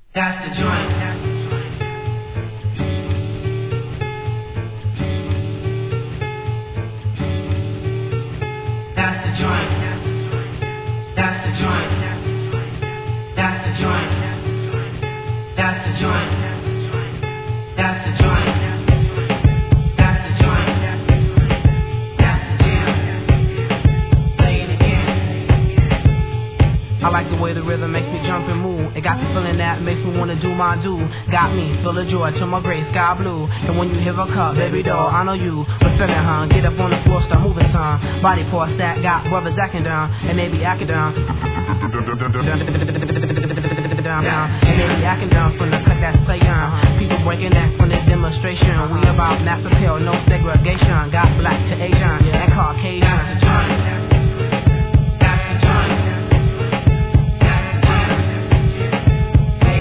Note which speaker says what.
Speaker 1: That's the joint. That's the joint. That's the joint. That's the joint. That's the joint. That's the joint. That's the joint. That's the jam. Play it again. I like the way the rhythm makes me jump and move. It got the feeling that makes me wanna do my do. Got me full of joy till my gray sky blue. And when you hear a cup, baby doll, I know you. But feeling, huh? Get up on the floor, start moving, son. Body parts that got brothers acting down, and they be acting down. And they be acting down from the cut that's playing. People breaking that from this demonstration. We about mass appeal, no segregation. Got black to Asian and Caucasian.